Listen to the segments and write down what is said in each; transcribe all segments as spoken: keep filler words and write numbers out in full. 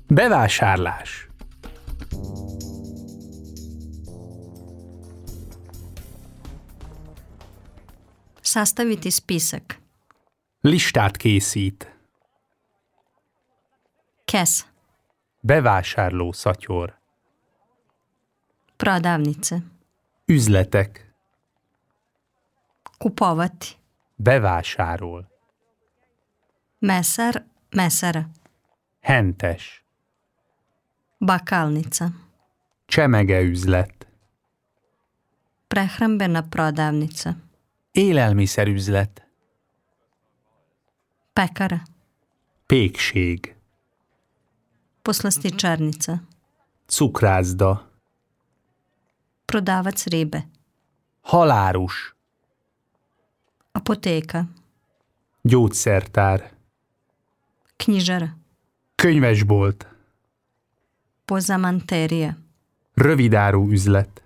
Bevásárlás. Sastaviti spisak. Listát készít. Kes. Bevásárló szatyor. Prodavnice. Üzletek. Kupovati. Bevásárol. Mesar, mesara. Hentes. Bakalnica. Csemegeüzlet. Prehrambena prodavnica. Élelmiszerüzlet. Pekara. Pékség. Poslastičarnica. Cukrászda. Prodavac ribe. Halárus. Apoteka. Gyógyszertár. Knjižara. Könyvesbolt. Pozamanterija. Rövidáru üzlet.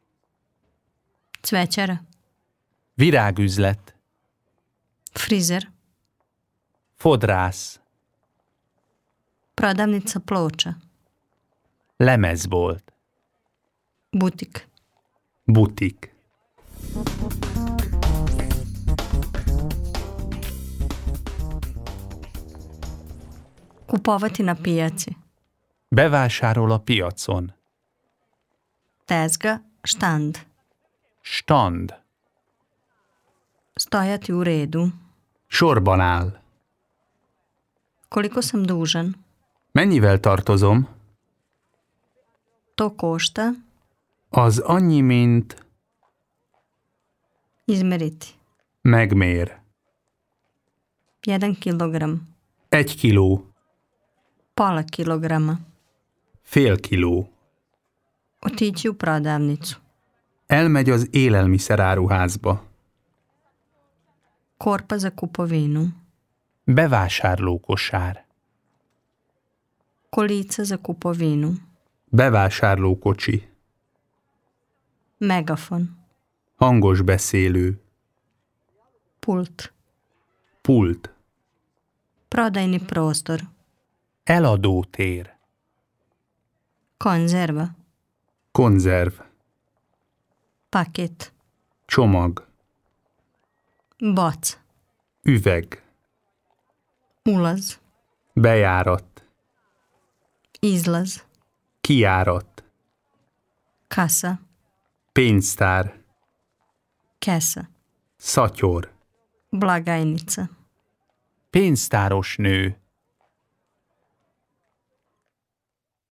Cvećara. Virágüzlet. Frizer. Fodrász. Prodavnica ploča. Lemezbolt. Butik. Butik. Kupovati na pijaci. Bevásárol a piacon. Tezga, štand. Stand. Stojati u redu. Sorban áll. Koliko sam dužan? Mennyivel tartozom? To košta. Az annyi, mint Izmeriti. megmér. Jedan kilogram. Egy kiló. Pola kilograma. Fél kiló. Otići u prodavnicu. Elmegy az élelmiszeráruházba. Korpa za kupovinu. Bevásárlókosár. Kolica za kupovinu. Bevásárlókocsi. Megafon. Hangos beszélő. Pult. Pult. Prodajni prostor. Eladótér. Konzerva. Konzerv. Paket. Csomag. Boc. Üveg. Ulaz. Bejárat. Izlaz. Kijárat. Kasa. Pénztár. Kesa. Szatyor. Blagajnica. Pénztáros nő.